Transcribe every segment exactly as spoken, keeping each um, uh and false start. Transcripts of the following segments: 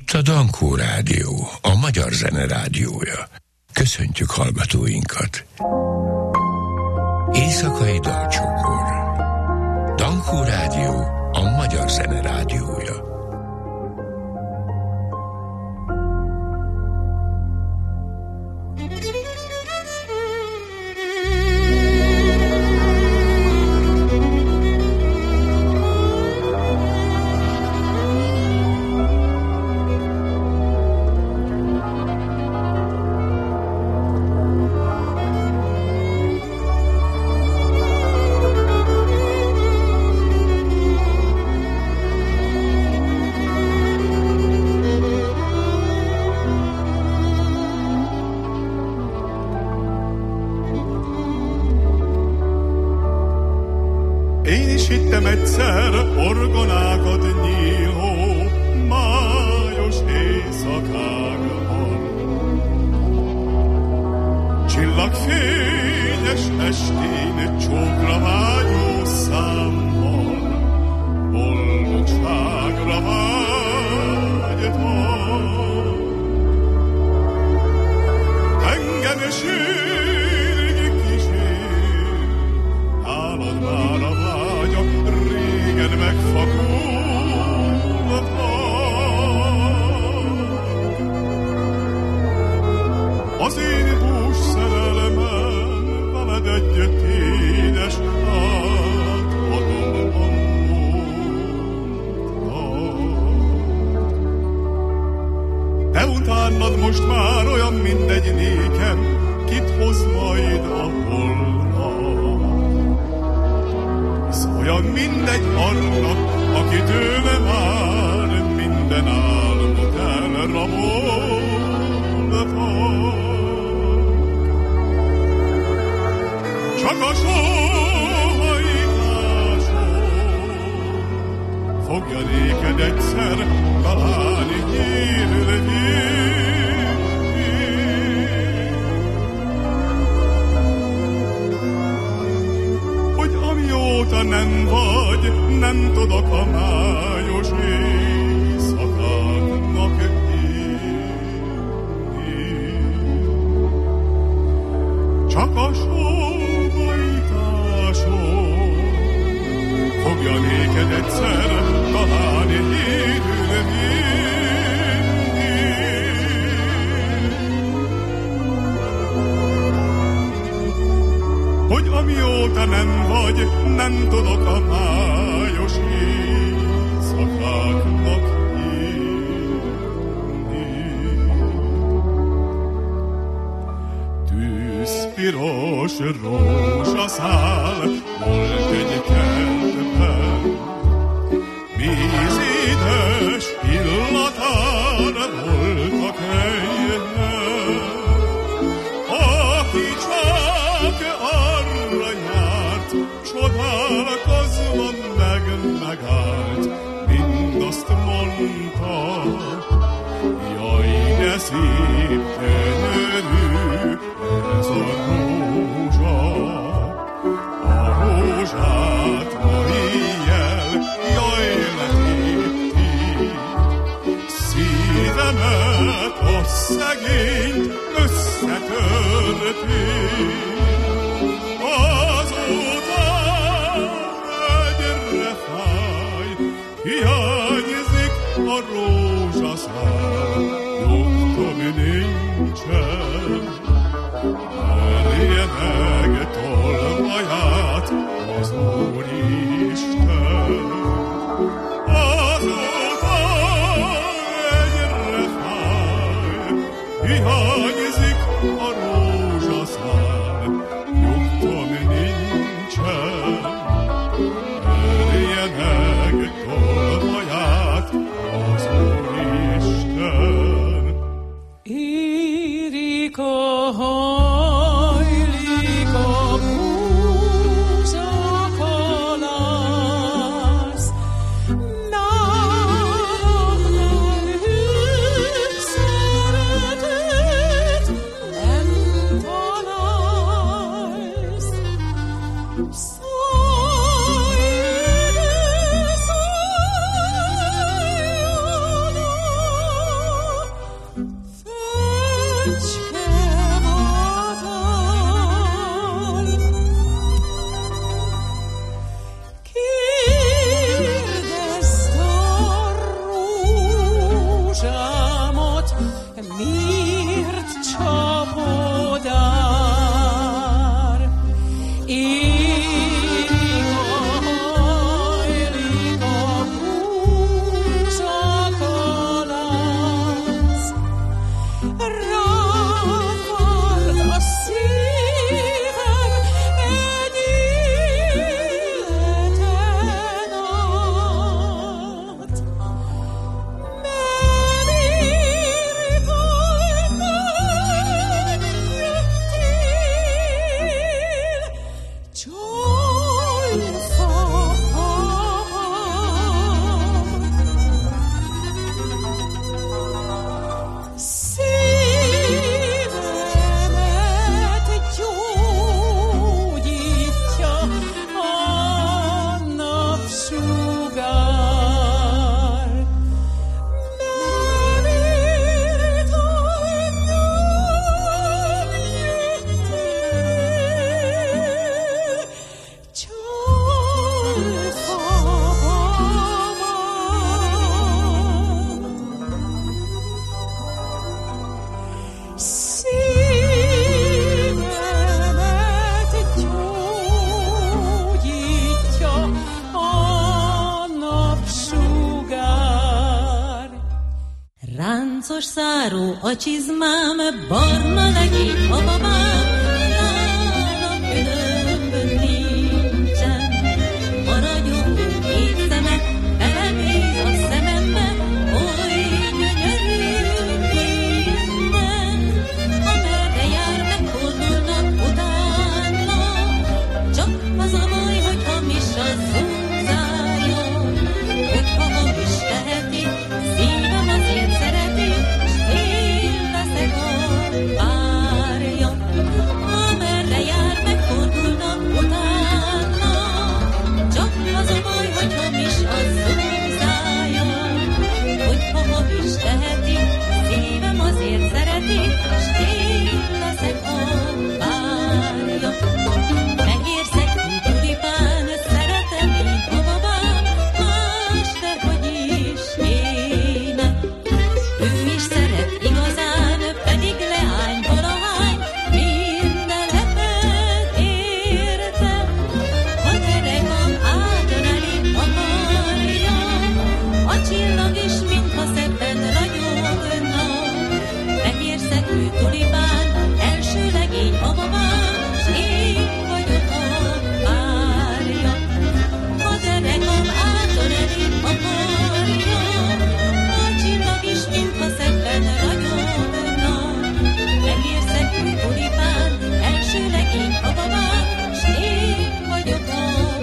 Itt a Dankó Rádió, a magyar zene rádiója. Köszöntjük hallgatóinkat. Éjszakai dalcsokor. Dankó Rádió, a magyar zene rádiója. Egyszer orgonákat nyíló májos éjszakákban, csillagfényes estén csókra vágyó számmal, boldogságra vágytam. Engem és sírig kísér, hálad már a vágyak, régen megfakultak. Az én bús szerelmem veled együtt édes, átadom a múltat. De utánad most már olyan mindegy nékem, kit hoz majd a holnap. Hisz olyan mindegy annak, aki tőle már minden álmot elraboltak. Csak a sóhajtásom fogja néked egyszer találni hírlevét. Hogy amióta nem vagy, nem tudok a májos éjszakáknak élni. Csak a sóhajtásom fogja néked egyszer találni hírlevét. Hogy amióta nem vagy, nem tudok a májos éjszakáknak élni. Tűzpiros rózsaszál volt egy kertben, vízédes illatára voltak helyen. Aki csak arra járt, csodálkozva meg megállt, mindazt mondta, jaj, de szép gyönyörű ez a rózsa. A rózsát ma éjjel, jaj, letépti, szívemet a szegényt összetörti. Azóta egyre fáj, hiányzik a rózsaszál, nyugtom nincsen. Merje meg tolvaját az Úristen. Azóta egyre fáj, hiányzik a rózsaszál, nyugtom nincsen. Merje meg tolvaját az Úristen. Érik a hajlik a búzsak alász, nálam hűt szeretet nem találsz. Száj Táncos száró a csizmám, barna legény a babám, nálam különbön nincsen. A ragyogó két szeme belenéz a szemembe, oly gyönyörű minden. Amerre jár, megfordulnak utána, csak az a baj, hogy hamis a zúzája, hogyha hamis teheti, szívem azért szereti, s én leszek a párja. Amerre jár, megfordulnak utána, csak az a baj, hogy hamis a zúzája, hogyha hamis teheti, szívem azért szereti, s én leszek a párja. Megérszek, mint tulipán, szeretem én a babám, más dehogy is éne. Ő is szeret igazán, pedig leány valahány, minden lepet érte. Ha teregom átöleli akarja, a csillag is, mintha szebben ragyogna. Fehérszegű tulipán, első legény a babám, s én vagyok a párja. Ha derekam átöleli akarja, a csillag is, mintha szebben ragyogna. Fehérszegű tulipán, első legény a babám, s én vagyok a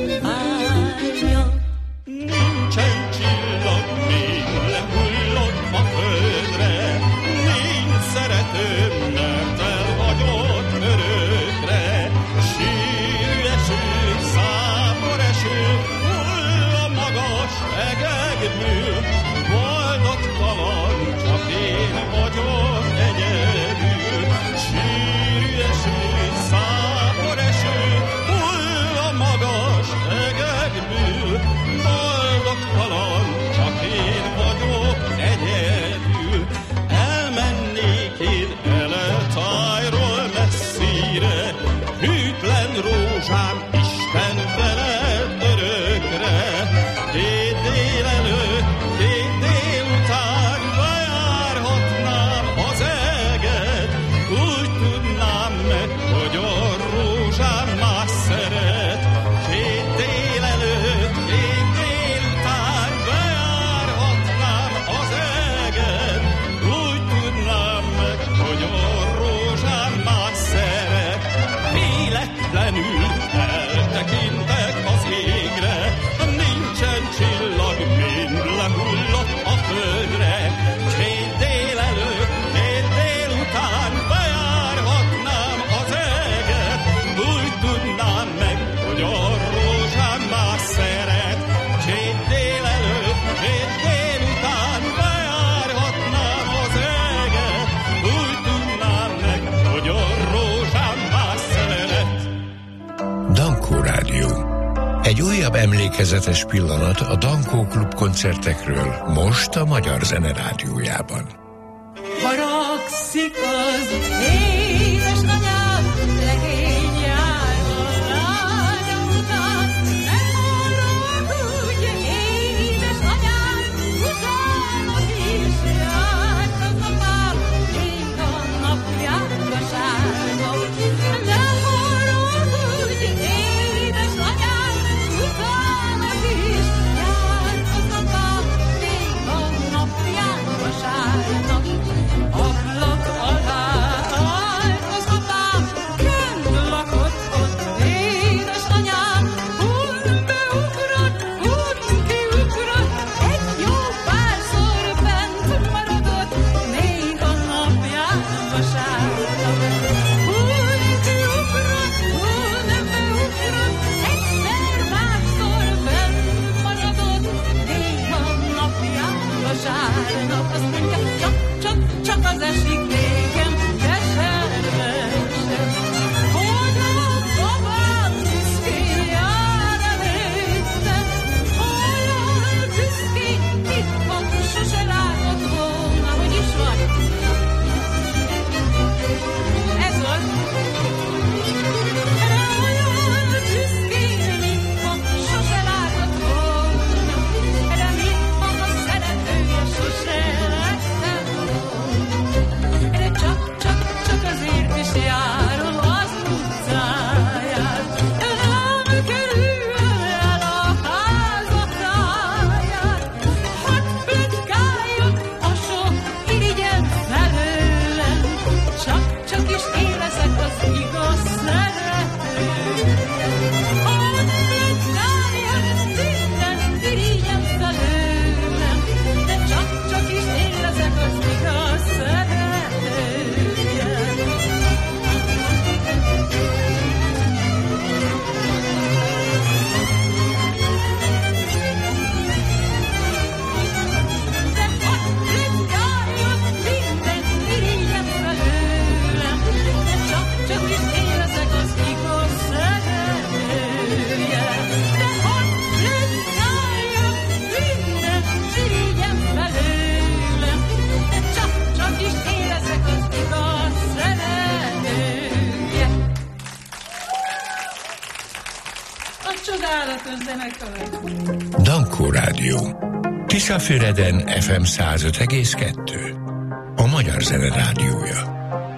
párja. Nincsen csillag, még lehullott a földre, nincs szeretőm, mert elhagyott örökre. Sírű eső, zápor eső, hull a magas egekből, boldogtalan, csak én vagyok egyedül. Sírű eső, zápor eső, hull a magas egekből, boldogtalan, csak én vagyok egyedül. Elmennék én eletájról messzire, hűtlen rózsám, Isten veled örökre. Két délelőtt, két délután bejárhatnám az eget, úgy tudnám meg, hogy a rózsám más szeret. Két délelőtt, két délután bejárhatnám az eget, úgy tudnám meg, hogy a rózsám más szeret. Véletlenül eltekintek az égre, nincsen csillag, mind lehullott a földre. Két délelőtt, két délután bejárhatnám az eget, úgy tudnám meg, hogy a rózsám más szeret. Két délelőtt, két délután bejárhatnám az eget, úgy tudnám meg, hogy a rózsám más szeret. Dankó Rádió. Egy újabb emlékezetes pillanat a Dankó Klub koncertekről, most a Magyar Zene Rádiójában. Haragszik az édesanyám, legény jár a lánya után. Nem haragudj, édesanyám, utána is járt az apám, még a napjárgasága. Nem haragudj, édesanyám, utána is járt az apám, még a napjárgasága. Ablak alá Dankó Rádió. Tiszafüreden ef em száz öt egész kettő. A Magyar Zene Rádiója.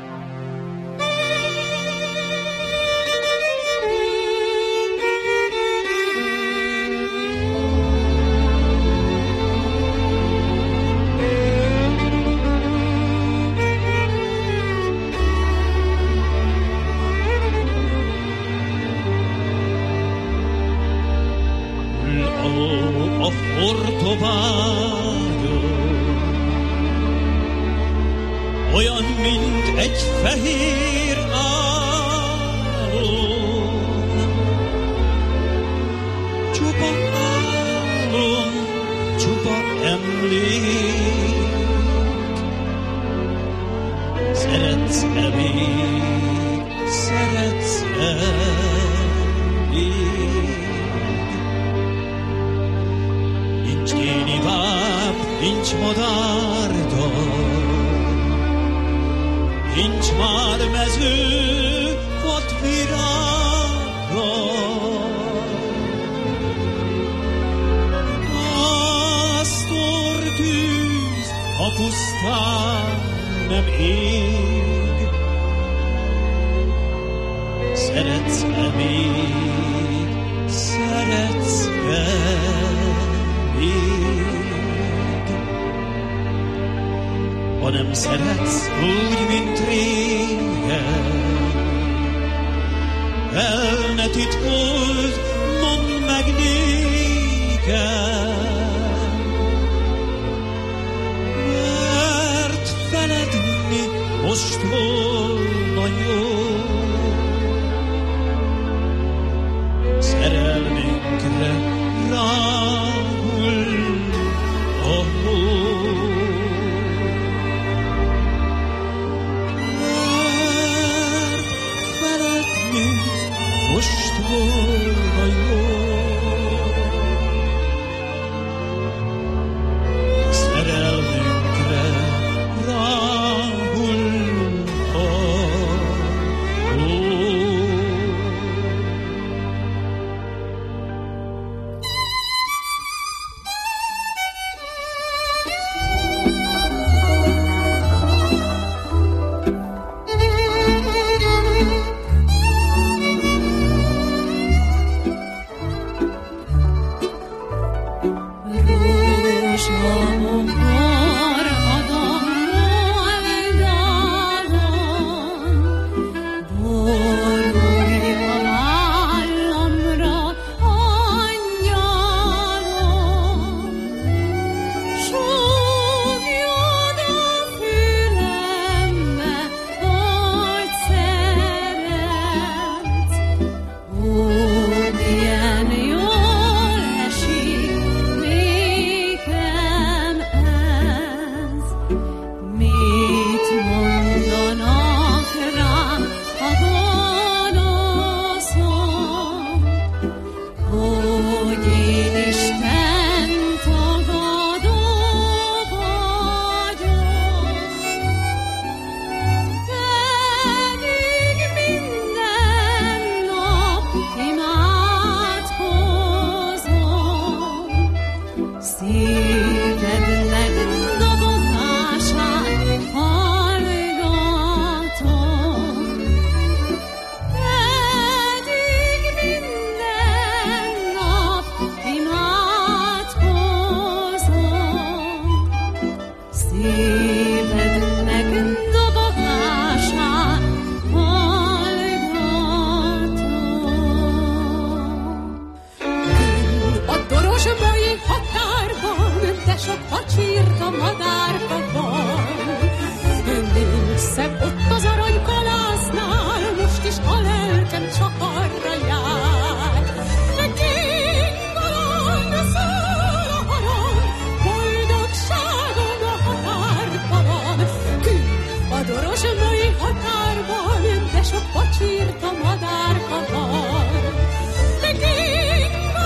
Olyan, mint egy fehér álom, csupa álom, csupa emlék. Szeretsz-e még, szeretsz-e még? Nincs géniváp, nincs madárdal, nincs már mező vadvirága. Pásztortűz a pusztán nem ég. Szeretsz-e még, szeretsz-e még? Ha nem szeretsz úgy, mint régen, el ne titkold, mondd meg nékem, mert feledni most volna jó. Szerelmünkre ráhull a hó. Most volna jó. Szerelmünkre ráhull a hó.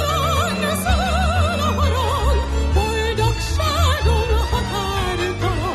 Boldogságom határban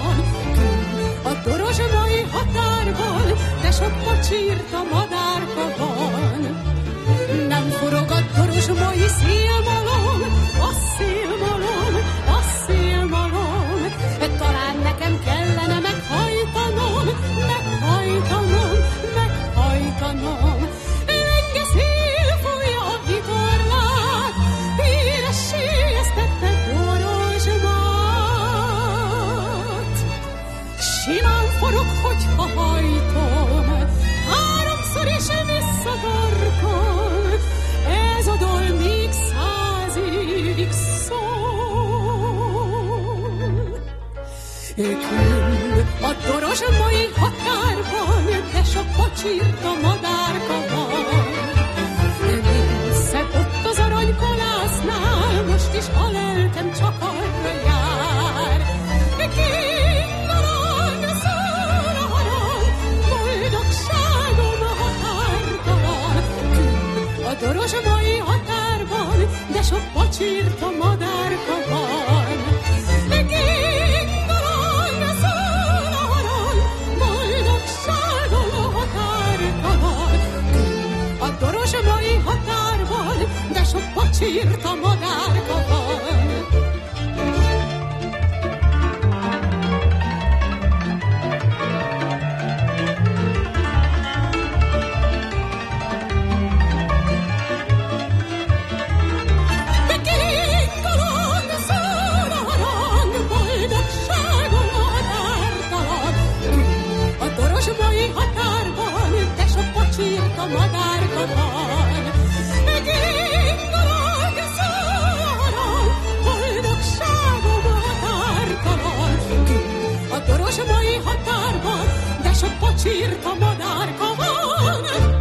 Kül a dorozsmai határban, de sok pacsírt a madárka van. Nézek ott az aranykolásznál, most is a lelkem csak arra jár. Kék arany, szól a harang, boldogságom határtalan. Kül a dorozsmai határban, de sok pacsírt a madárka van. Kék arany, szól a harang, boldogságom határtalan. Kül a dorozsmai határban, de sok pacsírt a madárka van. A madárka van. Kék arany, szól a harang, boldogságom határtalan. A dorozsmai határban, de sok pacsírt a madárka van.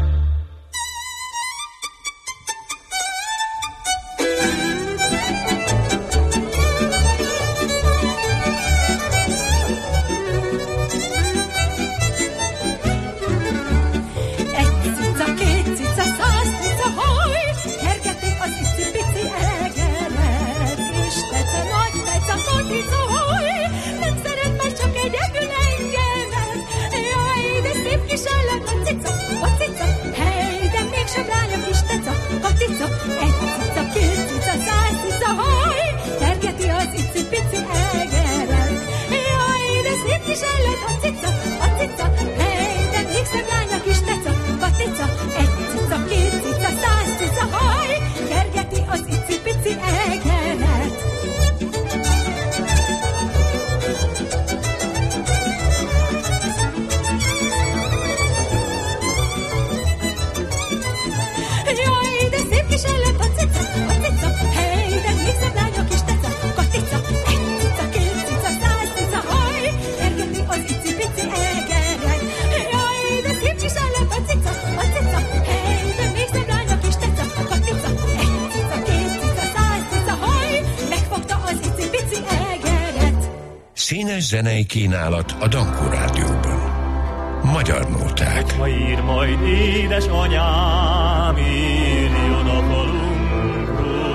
Színes zenei kínálat a Dankó Rádióban. Magyar nóták. Ha ír majd édesanyám, írjon a falunkról.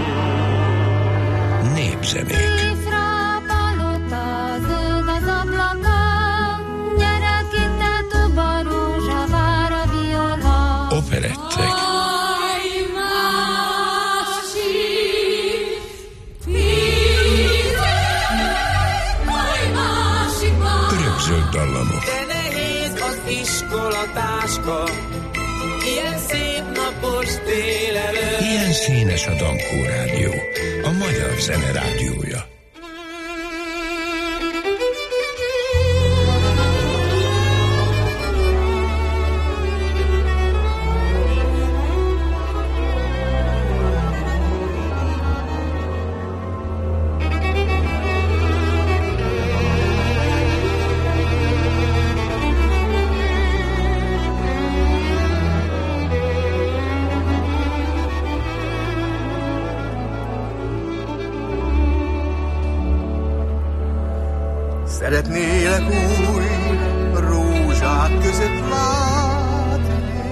Népzenék. Operettek. Örökzöld dallamok. De nehéz az iskolatáska, ilyen szép napos délelőtt. Ilyen színes a Dankó Rádió, a magyar zene rádiója. Szeretnélek új rózsák között látni,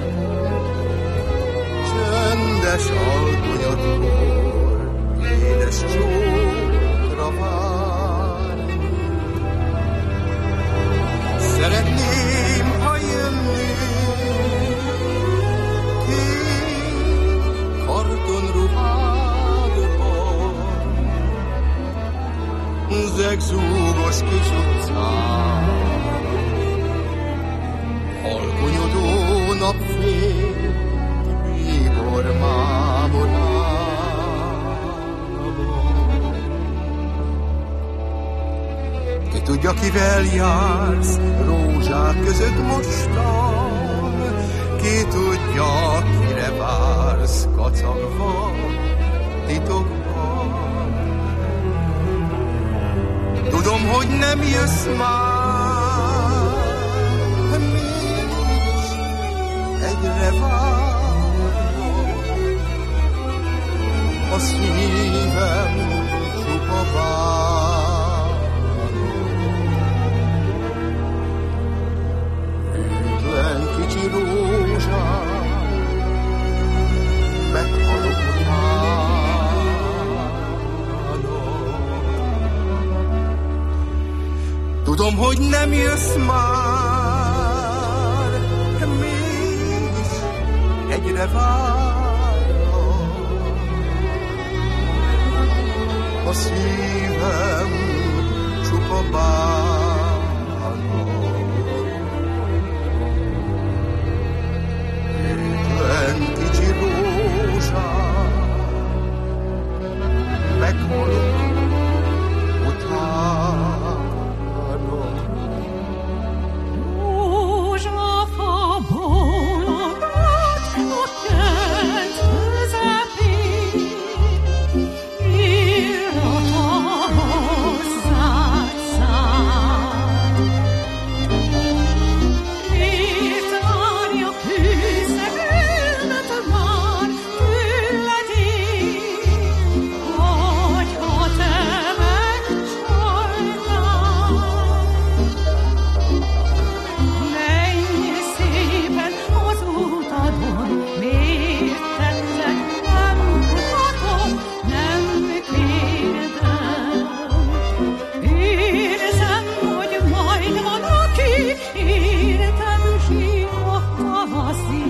csendes alkonyatkor, édes csókra várni. Szeretném, ha jönnék kék kartonruhádban, zegzúgos kis utcán, alkonyodó napfény, bíbor mámorában. Ki tudja, kivel jársz rózsák között mostan, ki tudja, kire vársz kacagva, titokban. Tudom, hogy nem jössz már, mégis egyre várok. A szívem csupa bánok. Végtelen kicsi rózsám, meghalok utánok. Tudom, hogy nem jössz már, mégis egyre várok. A szívem csupa bánok. Végtelen kicsi rózsám, meghalok utánok. Rózsafaból a bát a kert közepén, illata hozzád száll. Miért várja fűszerelmet már tőled én, hogyha te megcsaltál? Menj szépen az utadon, miért tetted, nem mutatom, nem kérdem. Érzem, hogy majd van, aki érted sír a tavaszi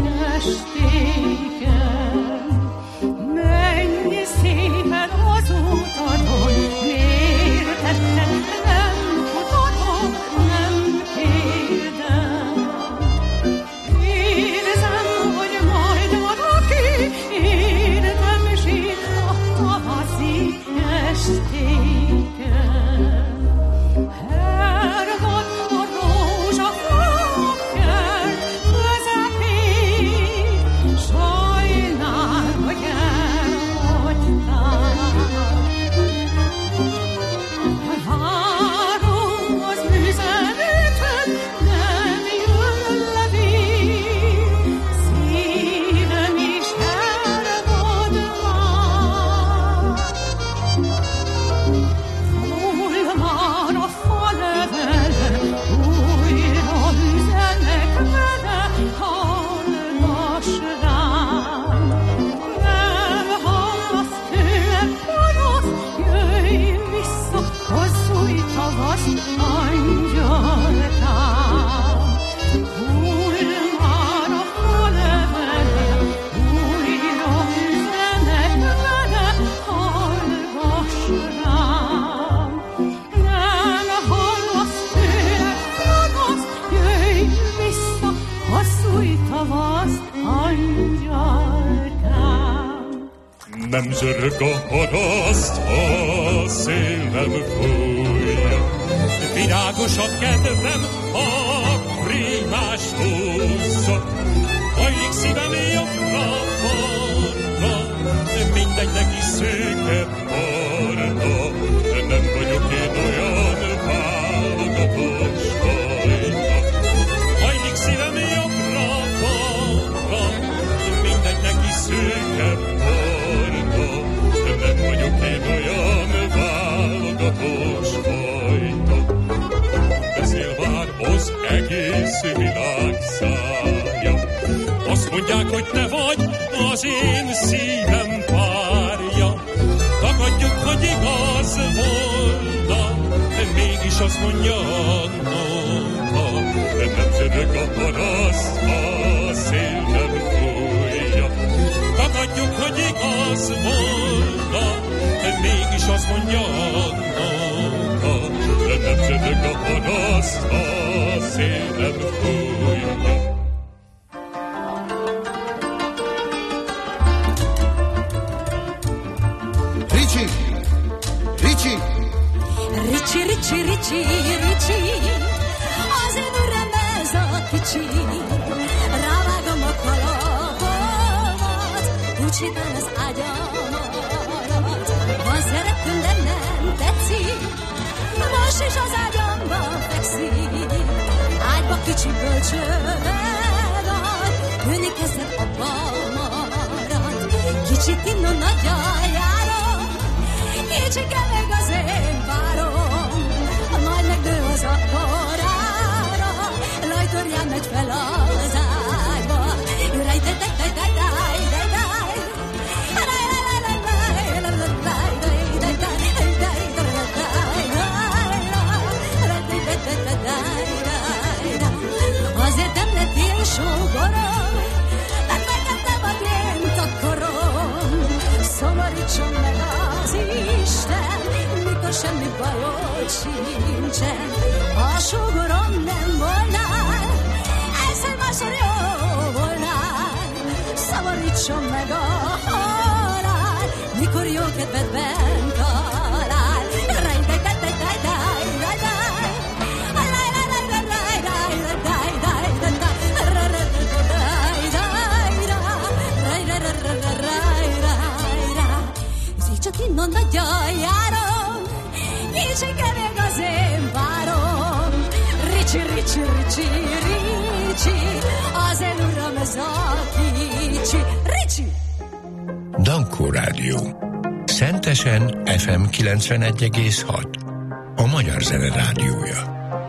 estéken. Menj szépen az utadon, miért tetted, nem mutatom, nem kérdem. Érzem, hogy majd van, aki értem sír a tavaszi estéken. Hervad a rózsafa a kert közepén, sajnál, hogy elhagytál. Várom az üzeneted, nem jön levél, szívem is hervad már. Hol már a falevele, újra üzenek vele, hallgass rám. Nem hallasz tőlem panasz, jöjj vissza, hosszúj tavasz, angyalkám. Hol már a falevele, újra üzenek vele, hallgass rám. Nem hallasz tőlem panasz, jöjj vissza, hosszúj tavasz, angyalkám. Nem zörög a haraszt, a szél nem fújja. Virágos a kedvem, a prímás húzza. Hajlik szívem jobbra-balra, mindegy neki szőke barna. Nem vagyok én olyan válogatós fajta. Hajlik szívem jobbra-balra, mindegy neki szőke barna. Nem vagyok én olyan válogatós fajta. Beszél már az egész világ szája. Azt mondják, hogy te vagy az én szívem párja. Tagadjuk, hogy igaz volna, mégis azt mondja a nóta. Nem zörög a paraszt, a szél nem fújja. Tagadjuk, hogy igaz volna, mégis azt mondja a nóta. Nem zörög a paraszt, a szél nem fújja. Ricsi! Ricsi! Ricsi, Ricsi, Ricsi, Ricsi, az én uram ez a kicsi. Rávágom a kalapomat, úgy sétál az ágyam alatt. Van szeretünk, de nem tetszik, most kicsi bölcsővel, ülni kezdett abba marad, kicsit innen nagyjájára, kicsike még az én várom, majd megnő az akkorára, lajtorján megy fel az ágyba, raj, de, de, de, de, de, de, de. Azért nem lettél sógorom, mert megvettem a én takarom. Szomorítson meg az Isten, mikor semmi bajod sincsen. Ha a sógorom nem volnál, egyszer másod jó volnál. Szomorítson meg a halál, mikor jó kedvedben talál. Csak innen nagyjájára, kicsike még az én várom. Ricsi, ricsi, ricsi, ricsi, az én uram ez a kicsi. Ricsi! Dankó Rádió. Szentesen ef em kilencvenegy egész hat. A Magyar Zene Rádiója.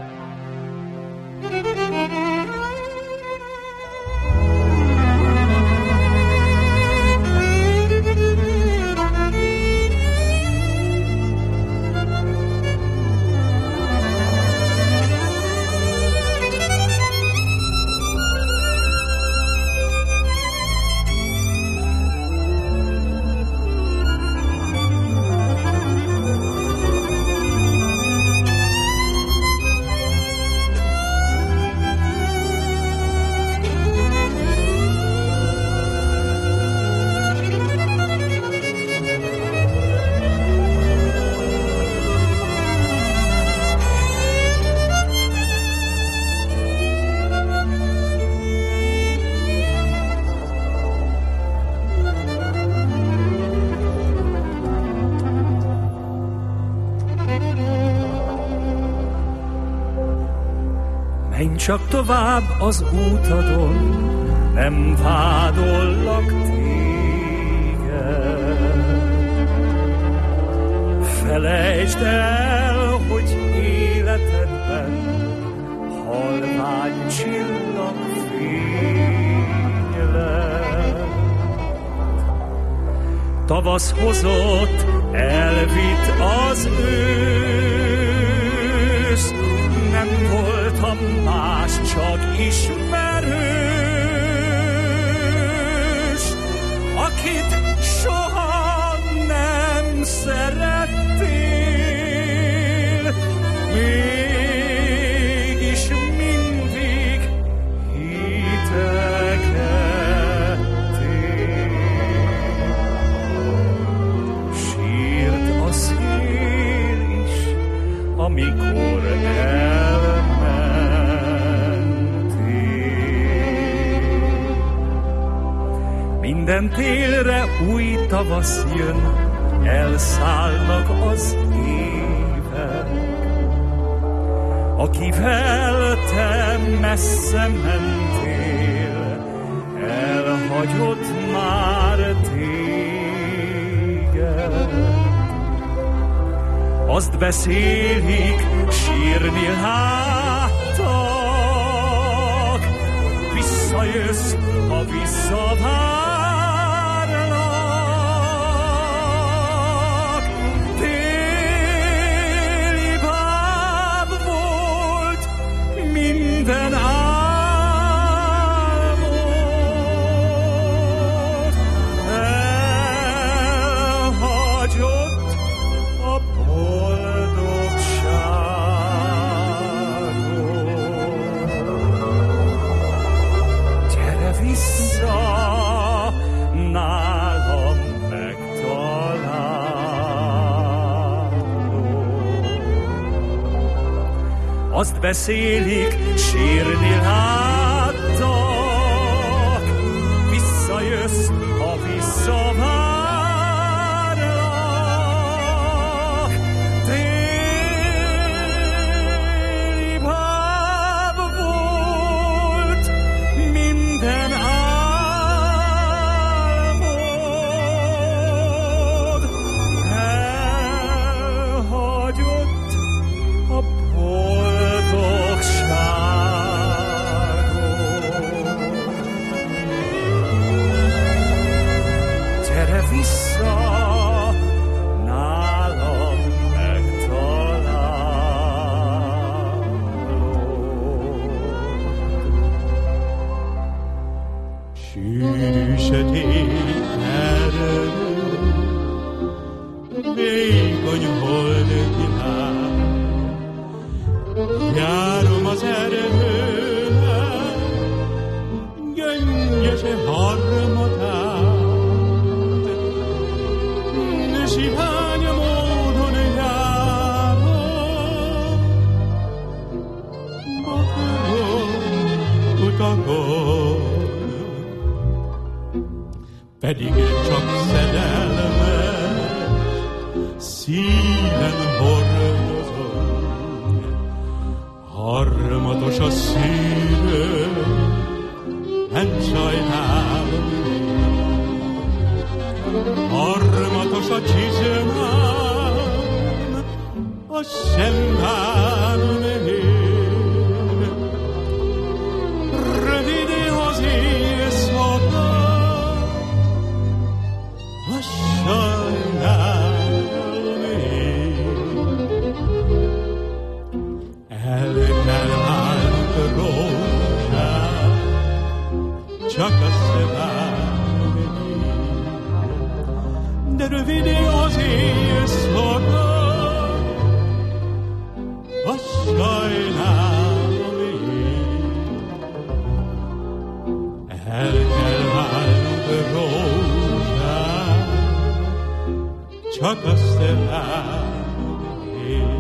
Csak tovább az útadon, nem vádollak téged. Felejtsd el, hogy életedben halvány csillag fénylett. Tavasz hozott, elvitt az ősz, nem voltam más, csak ismerős, akit soha nem szerettél, mégis mindig hitegettél. Sírt a szél is, amikor el minden télre új tavasz jön, elszállnak az évek. Akivel te messze mentél, elhagyott már téged. Azt beszélik, sírni láttak, visszajössz, ha visszavár. Minden álmod elhagyott a boldogságot. Gyere vissza, nálam megtalálod. Azt beszélik, sírni láttak, visszajössz, ha visszavárlak. Téli báb volt vékony holdvilág. Járom az erdőben, gyöngyöse harmatát, de sivány módon járom, bakarok, utakon, pedig csak szerelmes szíven hordozom. Harmatos a szívem, nem sajnálom én. Harmatos a csizmám, azt sem bánom én. Rövid az éjszaka, azt sajnálom én. El kell állnunk rózsát, csak azt várom én. De rövid az éjszaka, azt sajnálom én. El kell állnunk rózsát, csak azt várom én.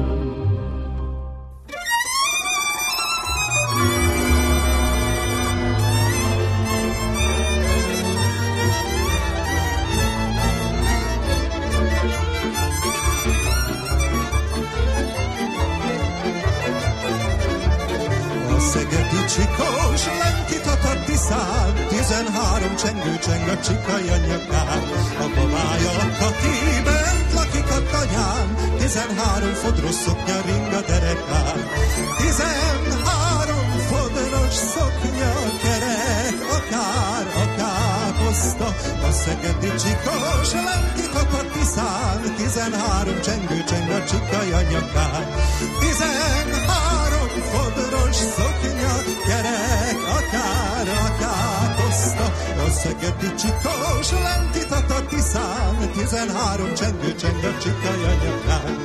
Csikós, lenkitat a Tiszán, tizenhárom csengő cseng a csikai nyakán. A babája a Kati, bent lakik a tanyán, tizenhárom fodros szoknya ring a derekán. Tizenhárom fodros szoknya kerek, akár, akár hozta. A szegedi csikós, lenkitat a Tiszán, tizenhárom csengő cseng a csikai nyakán. Tizenhárom fodros szoknya kerek, akár, akár hozta. A szegedi csikós lenkitat a Tiszán, tizenhárom csengő cseng a csikai nyakán.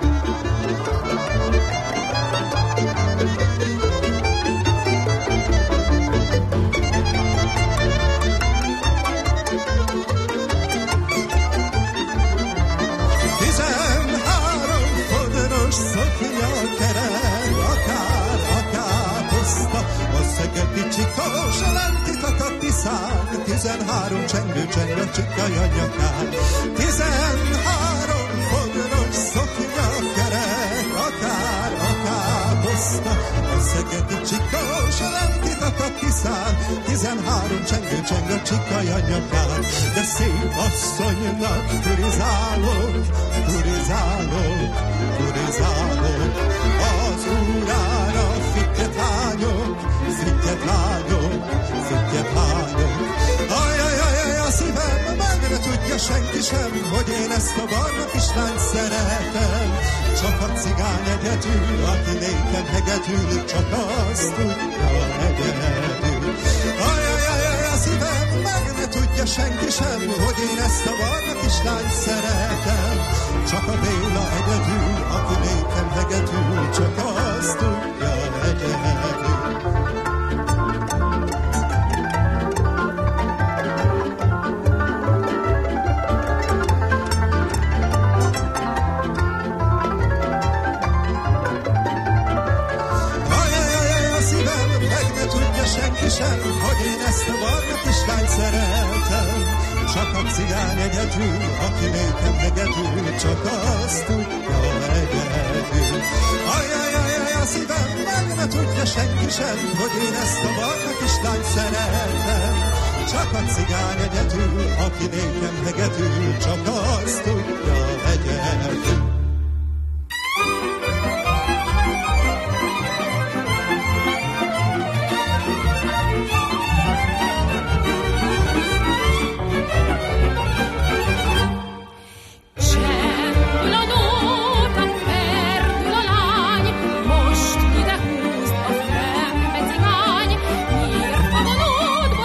Tizenhárom fodros szoknya kerek, akár, akár hozta. A szegedi csikós lenkitat a Tiszán, tizenhárom csengő cseng a csikai nyakán. Tizenhárom fodros szoknya kerek, akár, akár hozta. A szegedi csikós lenkitat a Tiszán, tizenhárom csengő cseng a csikai nyakán. De szép asszonynak turizálok, turizálok, turizálok. Az úrára fittyet lányok, fittyet lányok, fittyet lányok. Ajajajaj, a szívem meg ne tudja senki sem, hogy én ezt a barna kislányt szeretem. Csak a cigány egyedül, aki nékem hegedül, csak azt tudja egyedül. Ajajajaj, a szívem meg ne tudja senki sem, hogy én ezt a barna kislányt szeretem. Csak a Béla egyedül, aki nékem hegedül, csak azt tudja egyedül. Senki sem, hogy én ezt a barna kislányt szeretem. Csak a cigány egyedül, aki nékem hegedül, csak azt tudja egyedül. Ajajajaj, a szívem meg ne tudja senki sem, hogy én ezt a barna kislányt szeretem. Csak a cigány egyedül, aki nékem hegedül, csak azt tudja egyedül.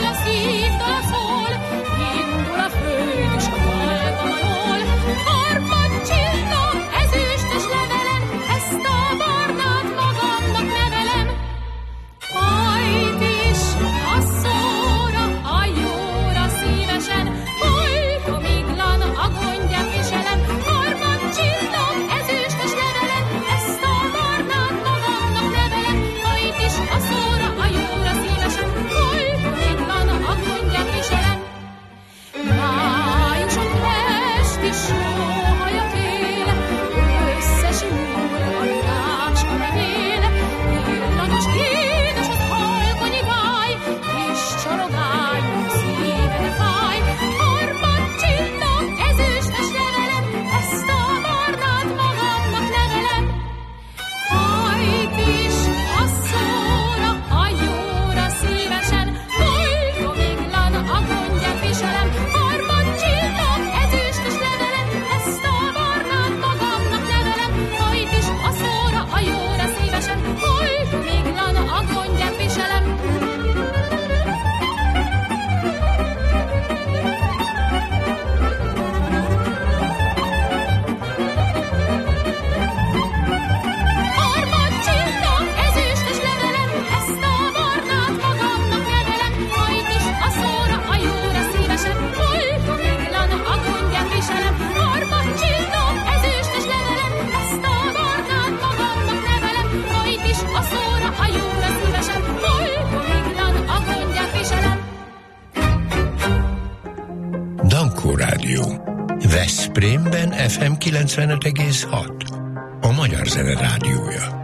Indul a föld, és a halkan alól, ef em kilencvenöt egész hat. A Magyar Zene Rádiója.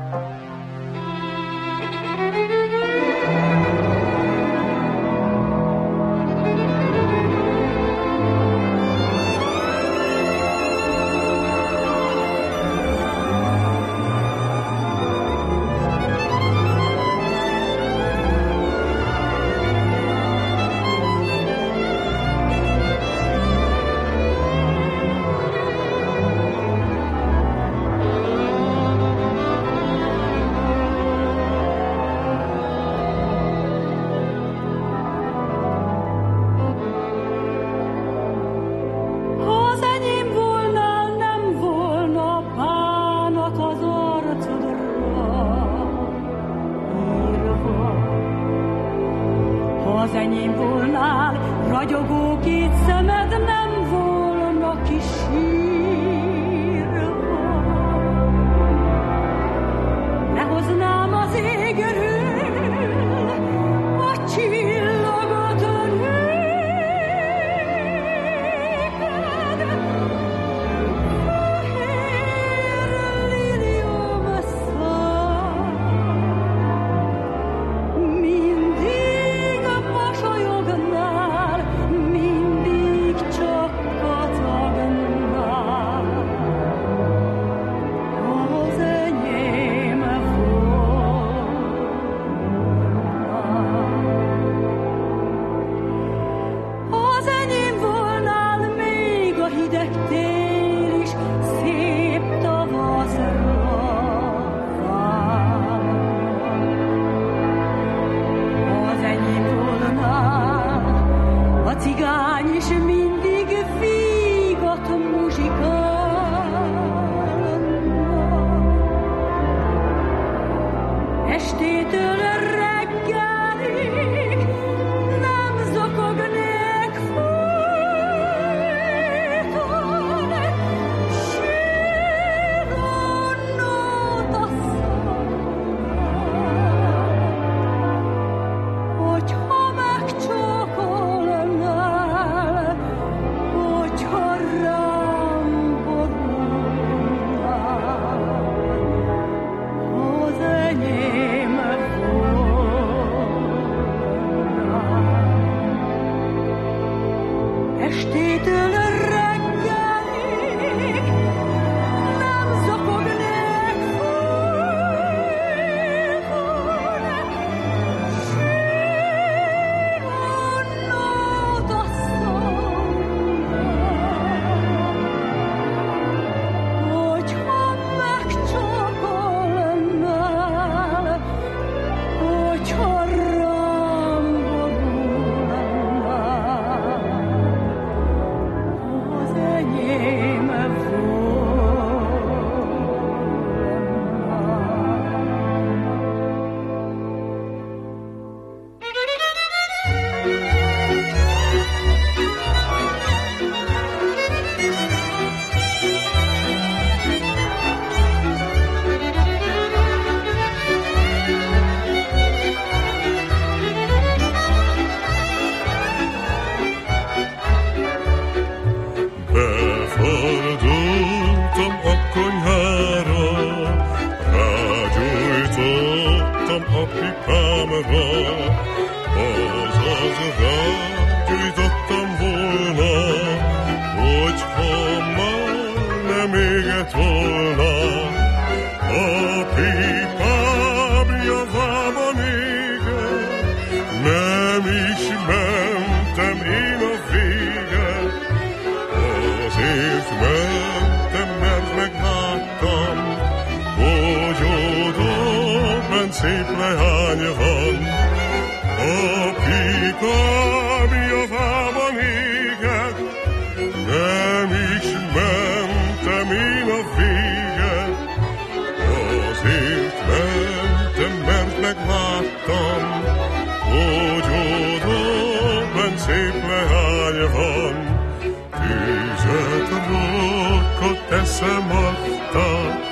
Teszem adta,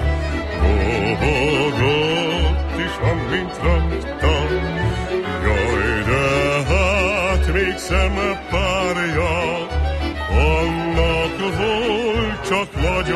bohogott is van, mint rakta. Jaj, de hát még szeme párja, annak volt csak magyar.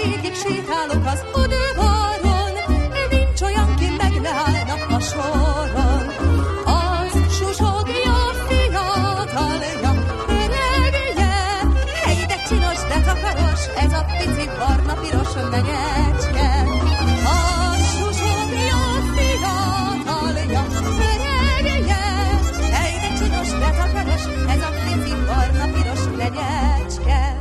végig sétálok az udvaron, nincs olyan, ki meg ne állnak a soron. Az susogja fiatalja, öregje, hely de csinos, de takaros, ez a pici barna-piros menyecske. Az susogja fiatalja, öregje, hely de csinos, de takaros, ez a pici barna-piros menyecske.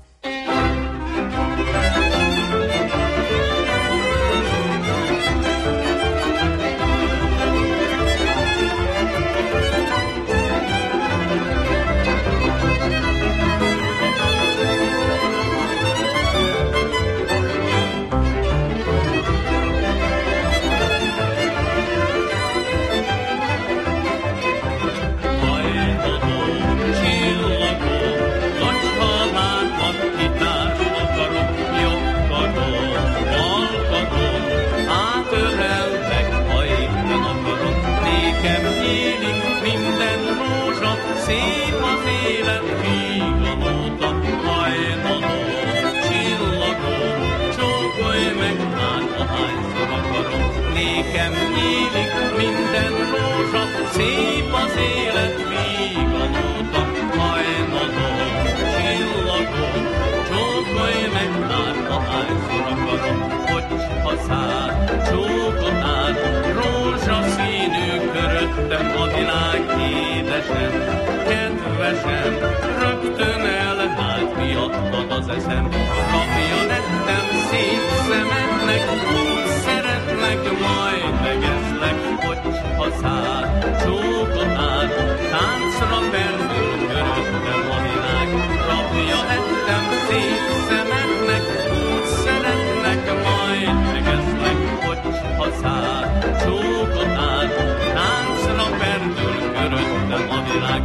Szép az élet, vígan óta, hajnalom, csillagom, csókolj meg hát, ahányszor akarom. Nékem nyílik minden rózsa, szép az élet, vígan óta, hajnalom, csillagom, csókolj meg hát, ahányszor akarom. Hogyha száll, csókot át, rózsaszínű köröttem a világ édesem. Kedvesem, rögtön elvált miattad az eszem. Rabja lettem szép szemednek, úgy szeretlek, majd megeszlek. Hogyha száll, csókot át, táncra perdül köröttem a világ. Rabja lettem szép szemednek, úgy szeretlek, majd megeszlek. Hogyha száll, csókot át, táncra perdül köröttem a világ.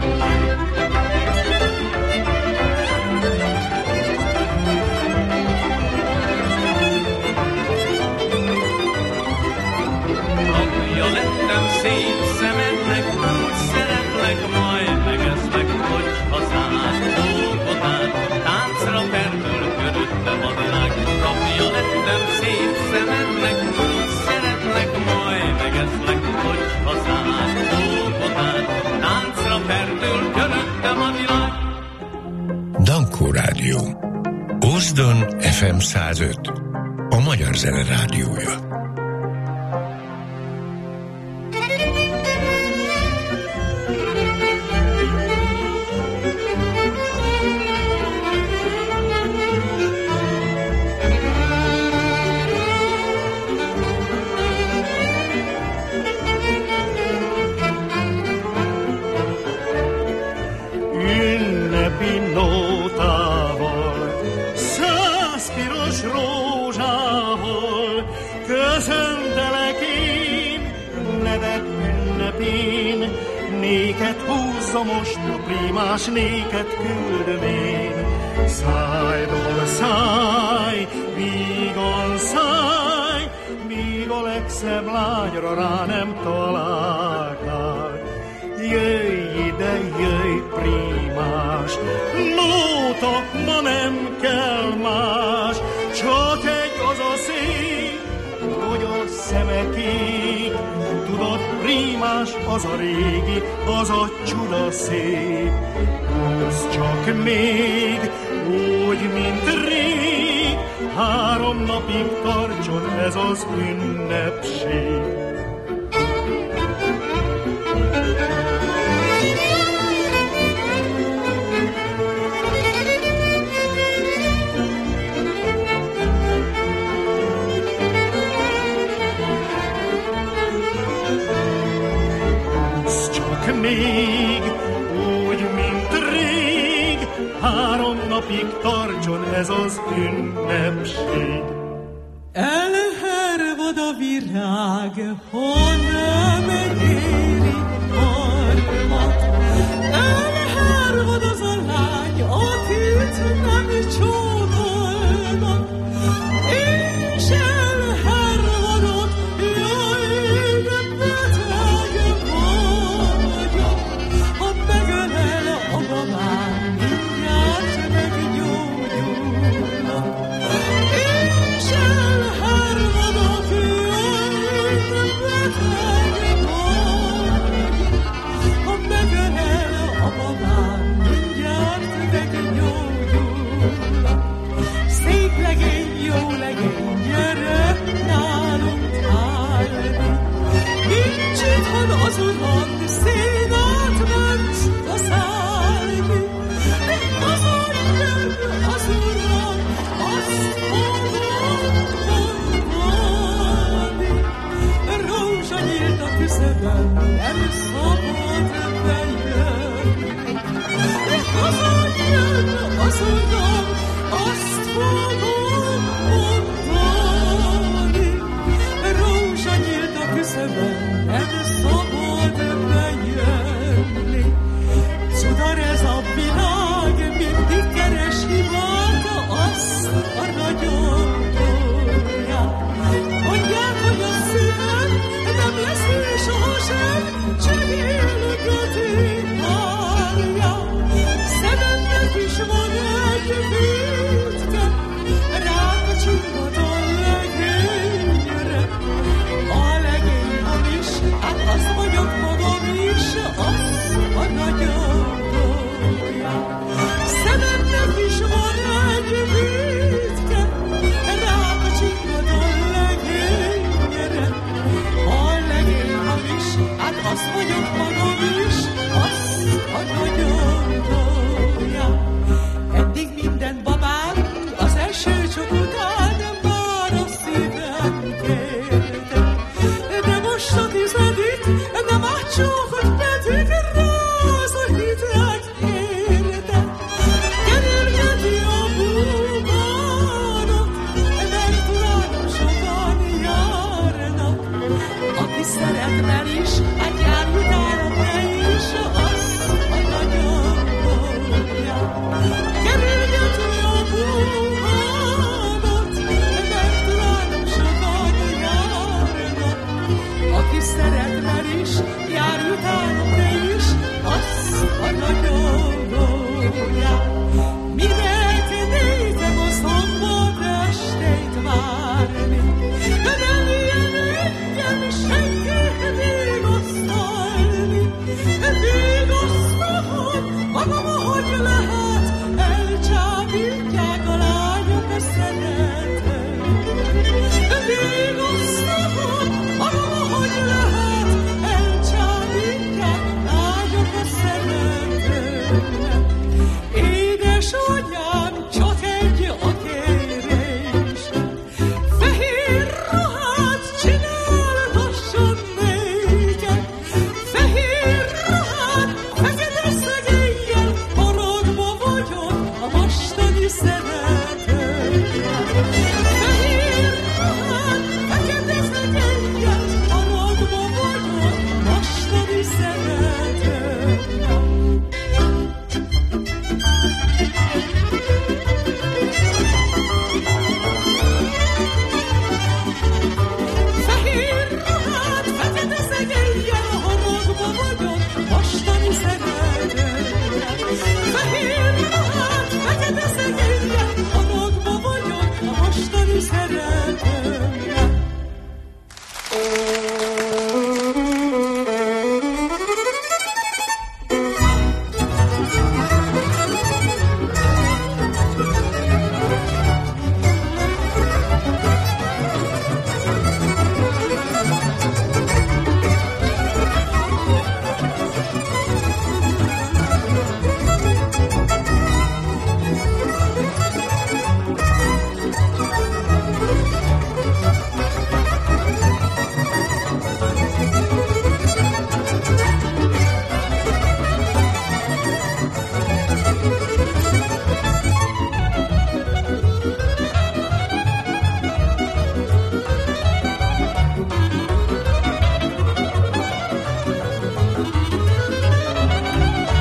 Rabja lettem szép szemednek, úgy szeretlek, majd megeszlek. Hogyha száll, csókot át, táncra perdül köröttem a világ. Rabja lettem szép szemednek, úgy szeretlek, majd megeszlek. Hogyha száll, csókot át, táncra perdül köröttem a világ. Dankó Rádió. Ózdon ef em száz öt. A magyar zene rádiója. Néked húzza most a primás, néked küldöm én. Szájról száj, vígan száj, míg a legszebb lányra rá nem találtál. Jöjj ide, jöjj primás, nóta, ma nem kell más, csak egy az a szép, hogy a szeme kék. Tudod, primás, az a régi, az a csuda szép. Húzz csak még, úgy, mint rég, három napig tartson ez az ünnepség. Még, úgy, mint rég, három napig tartson ez az ünnepség. Elhervad a virág, ha nem éri harmad.